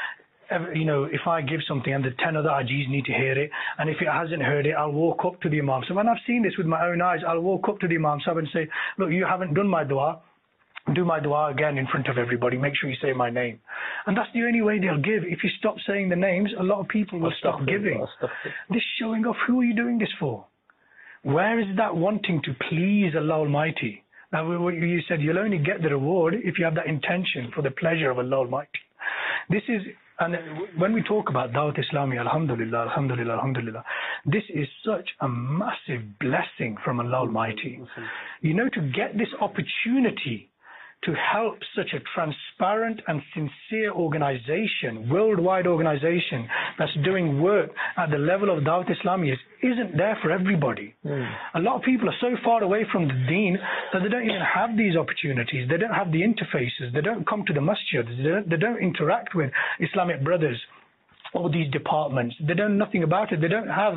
you know, if I give something and the ten other Ajis need to hear it, and if it hasn't heard it, I'll walk up to the Imam. So when I've seen this with my own eyes, I'll walk up to the Imam Sahib and say, look, you haven't done my dua. do my dua again in front of everybody. Make sure you say my name. And that's the only way they'll give. If you stop saying the names, a lot of people will stop giving. This showing off, who are you doing this for? Where is that wanting to please Allah Almighty? Now, what you said, you'll only get the reward if you have that intention for the pleasure of Allah Almighty. This is, and when we talk about Dawat Islami, alhamdulillah, alhamdulillah, alhamdulillah, this is such a massive blessing from Allah Almighty. You know, to get this opportunity to help such a transparent and sincere organization, worldwide organization that's doing work at the level of Dawat Islami is, isn't there for everybody. Mm. A lot of people are so far away from the deen that they don't even have these opportunities. They don't have the interfaces. They don't come to the masjids. They don't, they don't interact with Islamic brothers or these departments. They don't know nothing about it. They don't have...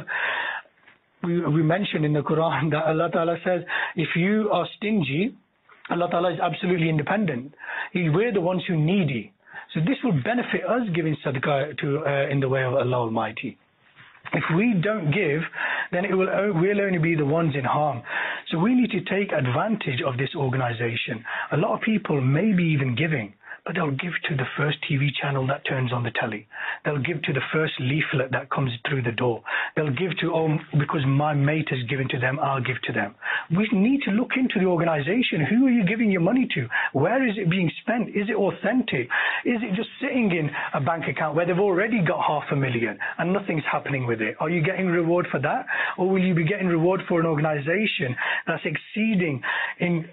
We, we mentioned in the Quran that Allah Ta'ala says, if you are stingy, Allah Ta'ala is absolutely independent. We're the ones who needy. So this will benefit us giving sadaqah to, uh, in the way of Allah Almighty. If we don't give, then it will we'll only be the ones in harm. So we need to take advantage of this organization. A lot of people may be even giving, but they'll give to the first T V channel that turns on the telly. They'll give to the first leaflet that comes through the door. They'll give to, oh, because my mate has given to them, I'll give to them. We need to look into the organization. Who are you giving your money to? Where is it being spent? Is it authentic? Is it just sitting in a bank account where they've already got half a million and nothing's happening with it? Are you getting reward for that? Or will you be getting reward for an organization that's exceeding in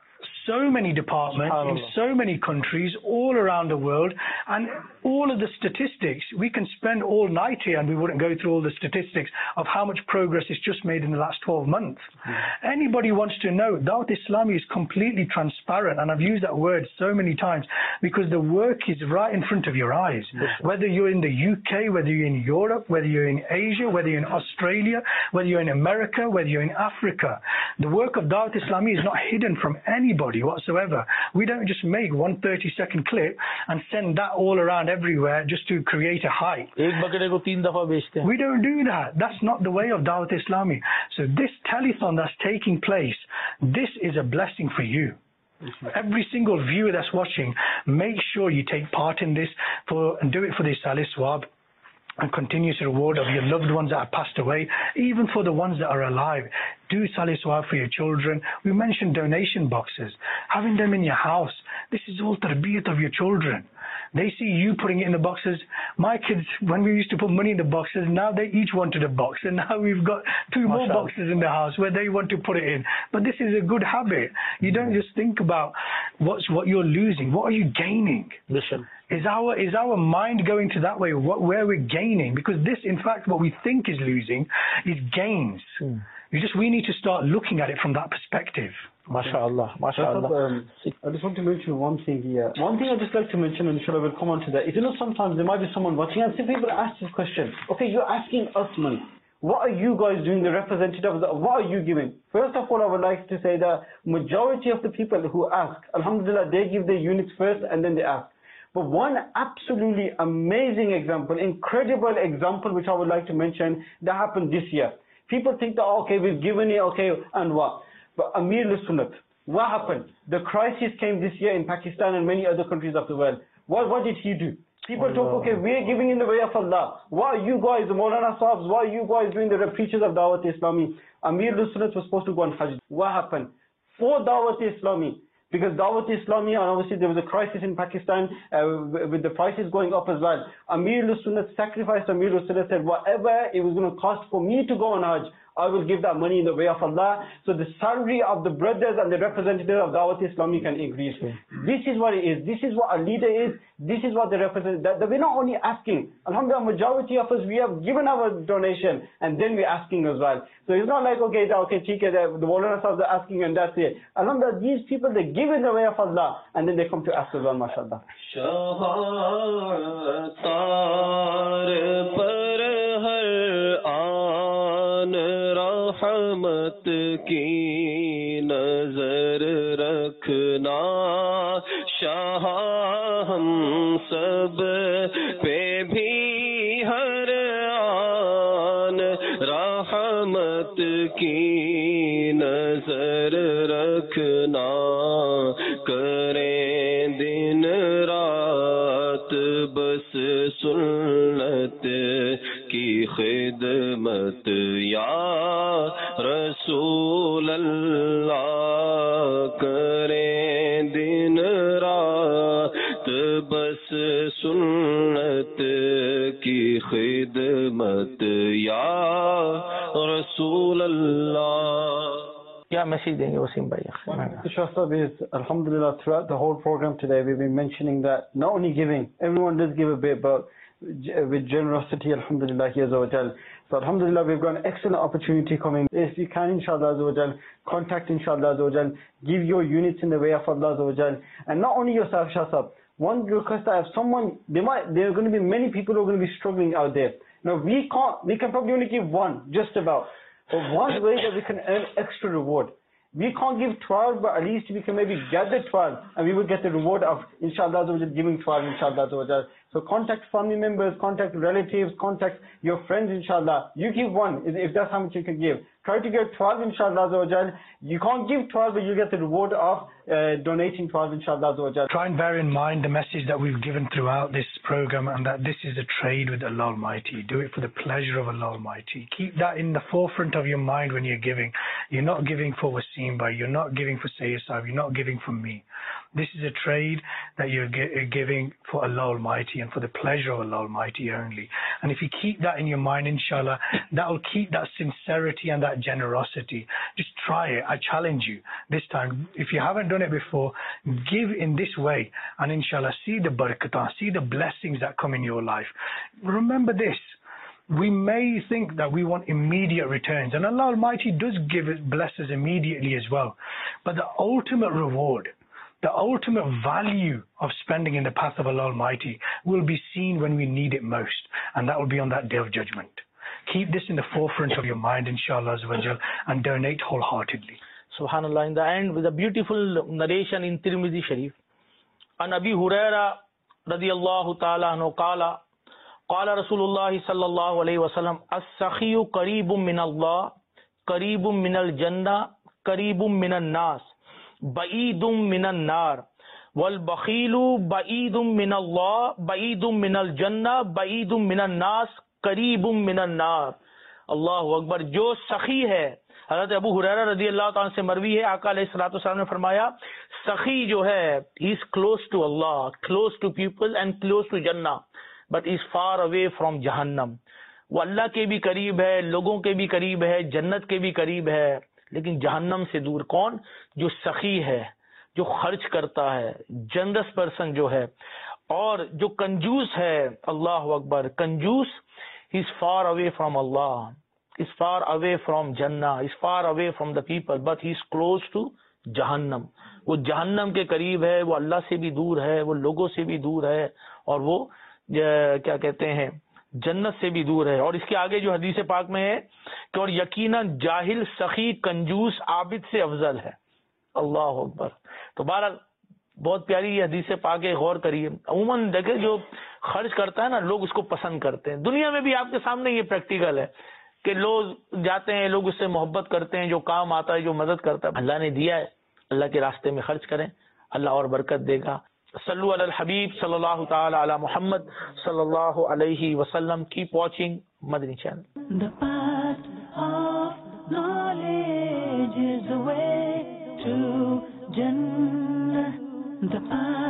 so many departments, in so many countries, all around the world, and all of the statistics? We can spend all night here and we wouldn't go through all the statistics of how much progress is just made in the last twelve months. Mm. Anybody wants to know, Dawat Islami is completely transparent, and I've used that word so many times because the work is right in front of your eyes. Mm. Whether you're in the U K, whether you're in Europe, whether you're in Asia, whether you're in Australia, whether you're in America, whether you're in Africa, the work of Dawat Islami is not hidden from anybody whatsoever. We don't just make one thirty second clip and send that all around everywhere just to create a hype. We don't do that. That's not the way of Dawat Islami. So this telethon that's taking place, this is a blessing for you. Every single viewer that's watching, make sure you take part in this for and do it for the Salih Swab and continuous reward of your loved ones that have passed away, even for the ones that are alive. Do Salih Swab for your children. We mentioned donation boxes. Having them in your house, this is all tarbiyat of your children. They see you putting it in the boxes. My kids, when we used to put money in the boxes, now they each wanted a box. And now we've got two more boxes in the house where they want to put it in. But this is a good habit. You don't just think about what's what you're losing. What are you gaining? Listen. Is our is our mind going to that way, what, where we're gaining? Because this, in fact, what we think is losing is gains. Hmm. You just we need to start looking at it from that perspective. MashaAllah, MashaAllah. Um, I just want to mention one thing here. One thing I'd just like to mention, and inshallah we'll come on to that, is, you know, sometimes there might be someone watching and some people ask this question. Okay, you're asking us money. What are you guys doing, the representatives? What are you giving? First of all, I would like to say that majority of the people who ask, alhamdulillah, they give their units first and then they ask. But one absolutely amazing example, incredible example, which I would like to mention, that happened this year. People think that, okay, we've given it, okay, and what? But Amir al-Sunnat, what happened? The crisis came this year in Pakistan and many other countries of the world. What, what did he do? People talk, okay, we're giving in the way of Allah. Why are you guys, the Maulana Sahibs, why are you guys doing the preachers of Dawat Islami? Amir al-Sunnat was supposed to go on Hajj. What happened? For Dawat Islami. Because Dawat Islami, and obviously there was a crisis in Pakistan uh, with the prices going up as well. Amir al-Sunnat sacrificed. Amir al-Sunnat said, whatever it was going to cost for me to go on Hajj, I will give that money in the way of Allah, so the salary of the brothers and the representatives of Dawat Islami can increase. This is what it is. This is what a leader is. This is what the representative. That, that we're not only asking. Alhamdulillah, majority of us, we have given our donation and then we're asking as well. So it's not like, okay, okay, the Maulana Sahibs are asking and that's it. Alhamdulillah, these people, they give in the way of Allah and then they come to ask as well, mashallah. रहमत की नजर रखना शाह हम सब पे भी हर आन रहमत की नजर रखना कर بس سنت کی خدمت یا رسول اللہ کریں دن رات بس سنت کی خدمت یا رسول اللہ. کیا میسج دیں گے وسیم بھائی؟ The Shah Sahib is, alhamdulillah, throughout the whole program today we've been mentioning that not only giving, everyone does give a bit, but with generosity, alhamdulillah, Azza wa Jal. So alhamdulillah, we've got an excellent opportunity coming. If you can, inshallah, Azza wa Jal, contact inshallah, Azza wa Jal, give your units in the way of Allah, Azza wa Jal. And not only yourself, Shah Sahib, one request that if someone, they might, there are going to be many people who are going to be struggling out there. Now we can't, we can probably only give one, just about. But one way that we can earn extra reward. We can't give twelve, but at least we can maybe gather twelve, and we will get the reward of, inshallah, giving twelve, inshallah. So contact family members, contact relatives, contact your friends, inshallah. You give one, if that's how much you can give. Try to get twelve, inshallah. You can't give twelve, but you get the reward of uh, donating twelve, inshallah. Try and bear in mind the message that we've given throughout this program, and that this is a trade with Allah Almighty. Do it for the pleasure of Allah Almighty. Keep that in the forefront of your mind when you're giving. You're not giving for Wasim Bhai, you're not giving for Sayyid Sahib, you're not giving for me. This is a trade that you're giving for Allah Almighty and for the pleasure of Allah Almighty only. And if you keep that in your mind, inshallah, that will keep that sincerity and that generosity. Just try it. I challenge you this time. If you haven't done it before, give in this way, and inshallah, see the barakatah, see the blessings that come in your life. Remember this. We may think that we want immediate returns, and Allah Almighty does give it, bless us immediately as well. But the ultimate reward, the ultimate value of spending in the path of Allah Almighty will be seen when we need it most, and that will be on that day of judgment. Keep this in the forefront of your mind, inshallah, and donate wholeheartedly. Subhanallah. In the end, with a beautiful narration in Tirmidhi Sharif, an Abi Huraira radiyallahu ta'ala anhu qala, قال رسول الله صلى الله عليه وسلم السخي قريب من الله قريب من الجنة قريب من الناس بعيد من النار والبخيل بعيد من الله بعيد من الجنة بعيد من الناس قريب من النار. اللہ اکبر. جو سخی ہے، حضرت ابو ہریرہ رضی اللہ تعالیٰ سے مروی ہے، آقا علیہ الصلوۃ والسلام نے فرمایا سخی جو ہے he is close to Allah, close to people and close to Jannah, but is far away from Jahannam. وہ اللہ کے بھی قریب ہے، لوگوں کے بھی قریب ہے، جنت کے بھی قریب ہے، لیکن جہنم سے دور. کون؟ جو سخی ہے، جو خرچ کرتا ہے، جنرس پرسن جو ہے، اور جو کنجوس ہے. اللہ اکبر. کنجوس he is far away from Allah, is far away from Jannah, is far away from the people, but he is close to جہنم. وہ جہنم کے قریب ہے، وہ اللہ سے بھی دور ہے، وہ لوگوں سے بھی دور ہے، اور وہ کیا کہتے ہیں جنت سے بھی دور ہے. اور اس کے آگے جو حدیث پاک میں ہے کہ اور یقیناً جاہل سخی کنجوس عابد سے افضل ہے. اللہ اکبر. تو بہرحال بہت پیاری یہ حدیث پاک ہے، غور کریے. عموماً دیکھیں جو خرچ کرتا ہے نا، لوگ اس کو پسند کرتے ہیں. دنیا میں بھی آپ کے سامنے یہ پریکٹیکل ہے کہ لوگ جاتے ہیں، لوگ اس سے محبت کرتے ہیں، جو کام آتا ہے، جو مدد کرتا ہے. اللہ نے دیا ہے، اللہ کے راستے میں خرچ کریں، اللہ اور برکت دے گا. صلو علی الحبیب صلی اللہ تعالی علی محمد صلی اللہ علیہ وسلم. Keep watching Madani channel. The path of knowledge is the way to Jannah. The path